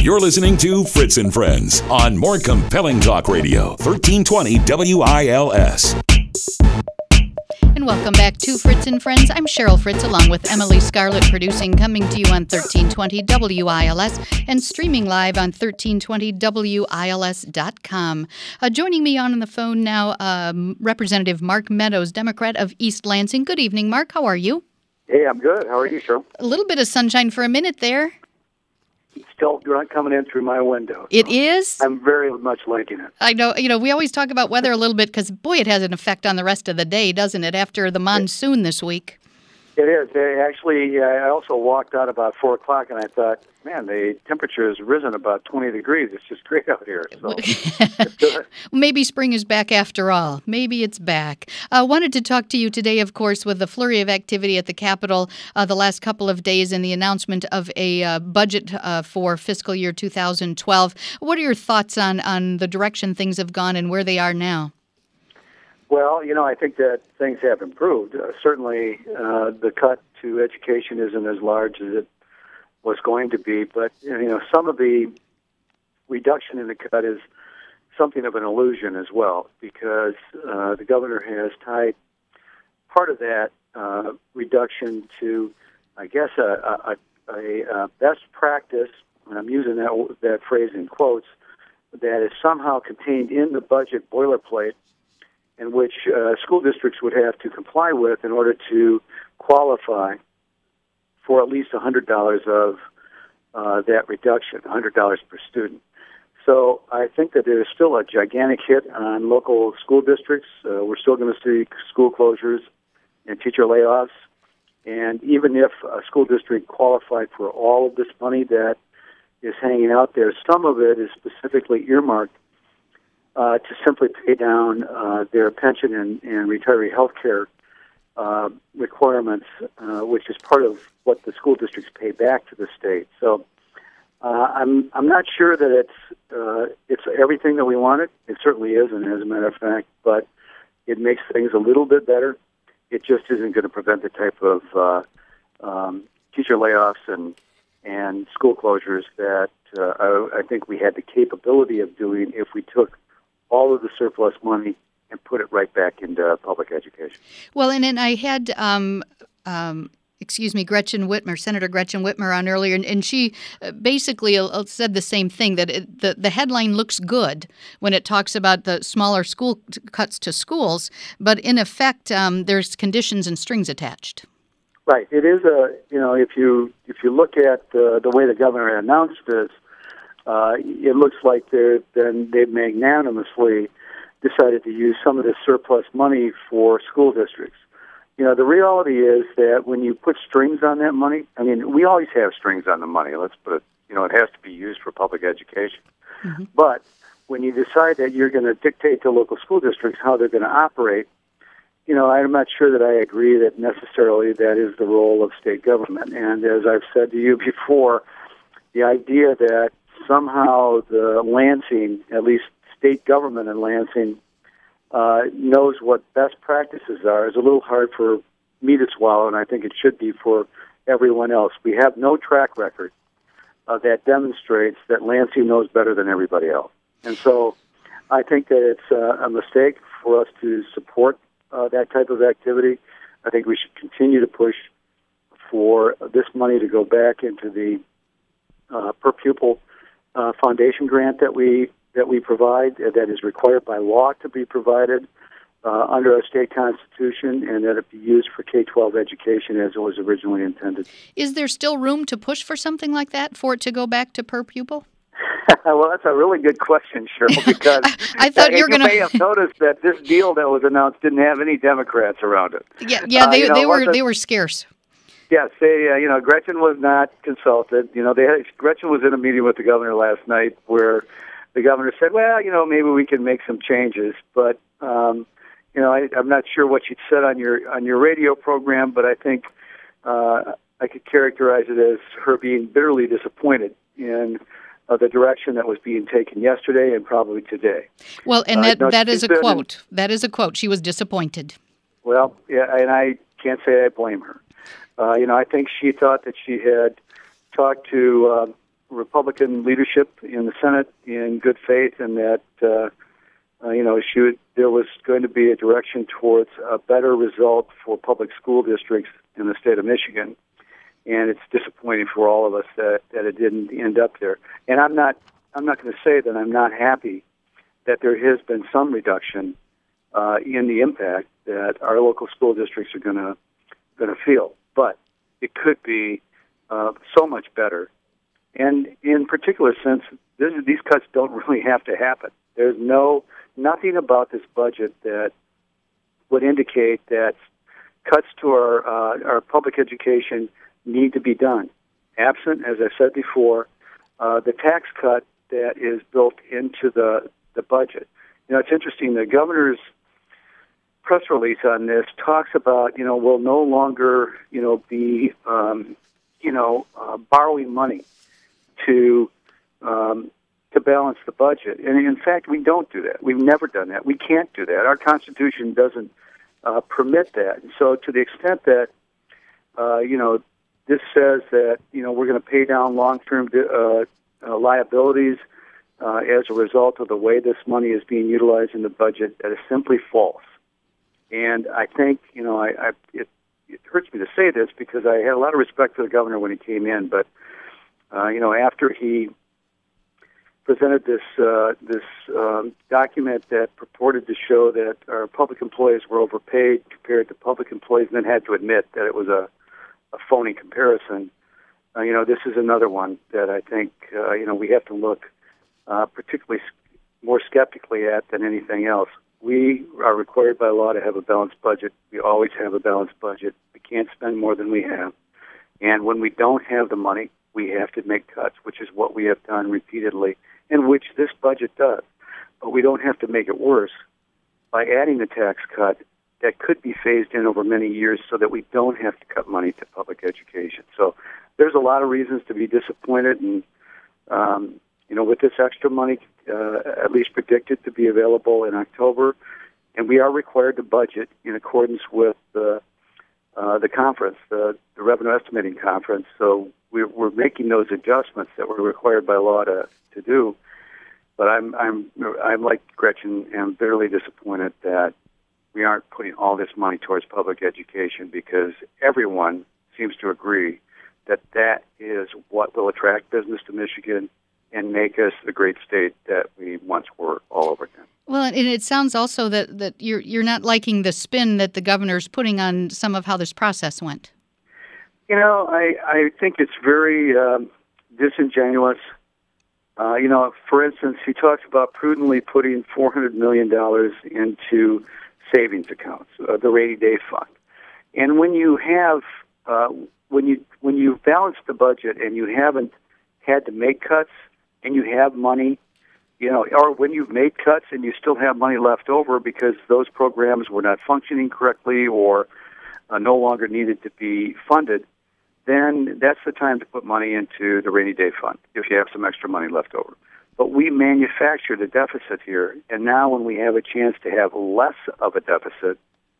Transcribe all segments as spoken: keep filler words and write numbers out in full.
You're listening to Fritz and Friends on More Compelling Talk Radio, thirteen twenty W I L S. And welcome back to Fritz and Friends. I'm Cheryl Fritz, along with Emily Scarlett, producing, coming to you on thirteen twenty W I L S and streaming live on thirteen twenty W I L S dot com. Uh, joining me on the phone now, um, Representative Mark Meadows, Democrat of East Lansing. Good evening, Mark. How are you? Hey, I'm good. How are you, Cheryl? A little bit of sunshine for a minute there. Still not coming in through my window. It is? I'm very much liking it. I know. You know, we always talk about weather a little bit because, boy, it has an effect on the rest of the day, doesn't it, after the monsoon this week? It is. They actually, I also walked out about four o'clock, and I thought, man, the temperature has risen about twenty degrees. It's just great out here. So. Maybe spring is back after all. Maybe it's back. I uh, wanted to talk to you today, of course, with the flurry of activity at the Capitol uh, the last couple of days and the announcement of a uh, budget uh, for fiscal year two thousand twelve. What are your thoughts on, on the direction things have gone and where they are now? Well, you know, I think that things have improved. Uh, certainly, uh, the cut to education isn't as large as it was going to be, but, you know, some of the reduction in the cut is something of an illusion as well, because uh, the governor has tied part of that uh, reduction to, I guess, a, a, a, a best practice, and I'm using that, that phrase in quotes, that is somehow contained in the budget boilerplate, in which uh, school districts would have to comply with in order to qualify for at least one hundred dollars of uh, that reduction, one hundred dollars per student. So I think that there is still a gigantic hit on local school districts. Uh, we're still going to see school closures and teacher layoffs. And even if a school district qualified for all of this money that is hanging out there, some of it is specifically earmarked Uh, to simply pay down uh, their pension and, and retiree health care uh, requirements, uh, which is part of what the school districts pay back to the state. So uh, I'm I'm not sure that it's uh, it's everything that we wanted. It certainly isn't, as a matter of fact, but it makes things a little bit better. It just isn't going to prevent the type of uh, um, teacher layoffs and and school closures that uh, I, I think we had the capability of doing if we took all of the surplus money and put it right back into public education. Well, and then I had, um, um, excuse me, Gretchen Whitmer, Senator Gretchen Whitmer on earlier, and, and she basically said the same thing, that it, the, the headline looks good when it talks about the smaller school cuts to schools, but in effect, um, there's conditions and strings attached. Right. It is a, you know, if you if you look at uh, the way the governor announced this, Uh, it looks like they're then they magnanimously decided to use some of this surplus money for school districts. You know, the reality is that when you put strings on that money, I mean, we always have strings on the money. Let's put it, you know, it has to be used for public education. Mm-hmm. But when you decide that you're going to dictate to local school districts how they're going to operate, you know, I'm not sure that I agree that necessarily that is the role of state government. And as I've said to you before, the idea that somehow the Lansing, at least state government in Lansing, uh, knows what best practices are is a little hard for me to swallow, and I think it should be for everyone else. We have no track record uh, that demonstrates that Lansing knows better than everybody else. And so I think that it's uh, a mistake for us to support uh, that type of activity. I think we should continue to push for this money to go back into the uh, per pupil Uh, foundation grant that we that we provide, uh, that is required by law to be provided uh, under our state constitution, and that it be used for K twelve education as it was originally intended. Is there still room to push for something like that, for it to go back to per pupil? Well, that's a really good question, Cheryl, because I thought you were going to. You may have noticed that this deal that was announced didn't have any Democrats around it. Yeah, yeah, they uh, you know, they were they were scarce. Yes, they, uh, you know, Gretchen was not consulted. You know, they had, Gretchen was in a meeting with the governor last night where the governor said, well, you know, maybe we can make some changes. But, um, you know, I, I'm not sure what you said on your on your radio program, but I think uh, I could characterize it as her being bitterly disappointed in uh, the direction that was being taken yesterday and probably today. Well, and that, uh, no, that is a quote. That is a quote. She was disappointed. Well, yeah, and I can't say I blame her. Uh, you know, I think she thought that she had talked to uh, Republican leadership in the Senate in good faith, and that uh, uh, you know she would, there was going to be a direction towards a better result for public school districts in the state of Michigan. And it's disappointing for all of us that, that it didn't end up there. And I'm not I'm not going to say that I'm not happy that there has been some reduction uh, in the impact that our local school districts are going to going to feel. But it could be uh, so much better. And in particular, since this, these cuts don't really have to happen. There's no nothing about this budget that would indicate that cuts to our uh, our public education need to be done. Absent, as I said before, uh, the tax cut that is built into the, the budget. You know, it's interesting, the governor's press release on this talks about, you know, we'll no longer, you know, be, um, you know, uh, borrowing money to um, to balance the budget. And in fact, we don't do that. We've never done that. We can't do that. Our Constitution doesn't uh, permit that. And so to the extent that, uh, you know, this says that, you know, we're going to pay down long-term uh, uh, liabilities uh, as a result of the way this money is being utilized in the budget. That is simply false. And I think, you know, I, I it, it hurts me to say this because I had a lot of respect for the governor when he came in, but, uh, you know, after he presented this uh, this um, document that purported to show that our public employees were overpaid compared to public employees, and then had to admit that it was a a phony comparison. Uh, you know, this is another one that I think, uh, you know, we have to look uh, particularly more skeptically at than anything else. We are required by law to have a balanced budget. We always have a balanced budget. We can't spend more than we have. And when we don't have the money, we have to make cuts, which is what we have done repeatedly, and which this budget does. But we don't have to make it worse by adding the tax cut that could be phased in over many years so that we don't have to cut money to public education. So there's a lot of reasons to be disappointed, and, um, you know, with this extra money uh, at least predicted to be available in October, and we are required to budget in accordance with the, uh, the conference, the, the revenue estimating conference. So we're, we're making those adjustments that we're required by law to, to do. But I'm, I'm, I'm like Gretchen, am bitterly disappointed that we aren't putting all this money towards public education, because everyone seems to agree that that is what will attract business to Michigan and make us the great state that we once were all over again. Well, and it sounds also that, that you're you're not liking the spin that the governor's putting on some of how this process went. You know, I, I think it's very um, disingenuous. Uh, you know, for instance, he talks about prudently putting four hundred million dollars into savings accounts, uh, the rainy day fund. And when you have, uh, when you when you balance the budget and you haven't had to make cuts and you have money, you know, or when you've made cuts and you still have money left over because those programs were not functioning correctly or uh, no longer needed to be funded, then that's the time to put money into the rainy day fund if you have some extra money left over. But we manufactured a deficit here, and now when we have a chance to have less of a deficit,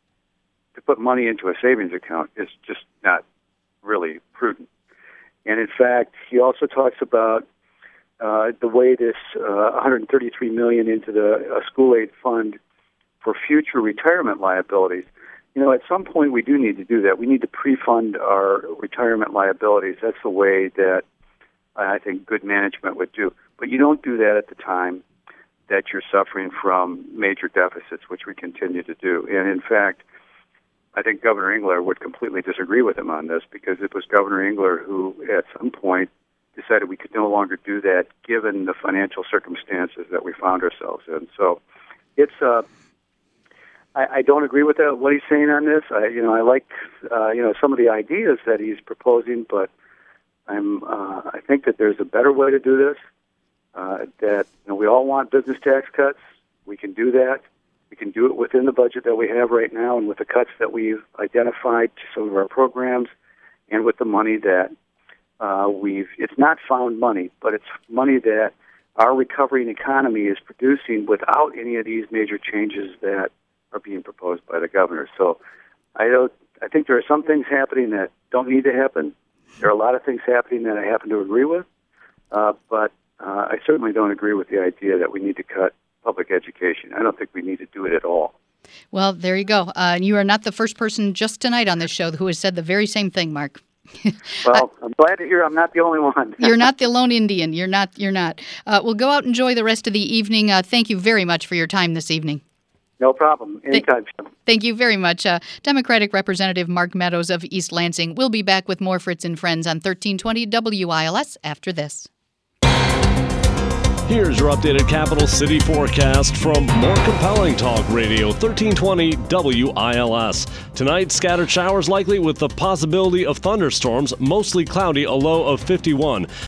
to put money into a savings account is just not really prudent. And in fact, he also talks about uh, the way this uh, one hundred thirty-three million dollars into the uh, school aid fund for future retirement liabilities. You know, at some point we do need to do that. We need to pre-fund our retirement liabilities. That's the way that I think good management would do. But you don't do that at the time that you're suffering from major deficits, which we continue to do. And in fact, I think Governor Engler would completely disagree with him on this, because it was Governor Engler who, at some point, decided we could no longer do that given the financial circumstances that we found ourselves in. So it's uh, I, I don't agree with that, what he's saying on this. I, you know, I like uh, you know some of the ideas that he's proposing, but I'm uh, I think that there's a better way to do this. Uh, that you know, we all want business tax cuts. We can do that. We can do it within the budget that we have right now, and with the cuts that we've identified to some of our programs, and with the money that uh, we've. It's not found money, but it's money that our recovering economy is producing without any of these major changes that are being proposed by the governor. So, I don't. I think there are some things happening that don't need to happen. There are a lot of things happening that I happen to agree with. Uh, but uh, I certainly don't agree with the idea that we need to cut public education. I don't think we need to do it at all. Well, there you go. Uh, you are not the first person just tonight on this show who has said the very same thing, Mark. Well, I'm glad to hear I'm not the only one. You're not the lone Indian. You're not. You're not. Uh, well, go out and enjoy the rest of the evening. Uh, thank you very much for your time this evening. No problem. Anytime. Th- thank you very much. Uh, Democratic Representative Mark Meadows of East Lansing. We'll be back with more Fritz and Friends on thirteen twenty W I L S after this. Here's your updated Capital City forecast from More Compelling Talk Radio, thirteen twenty W I L S. Tonight, scattered showers likely with the possibility of thunderstorms, mostly cloudy, a low of fifty-one.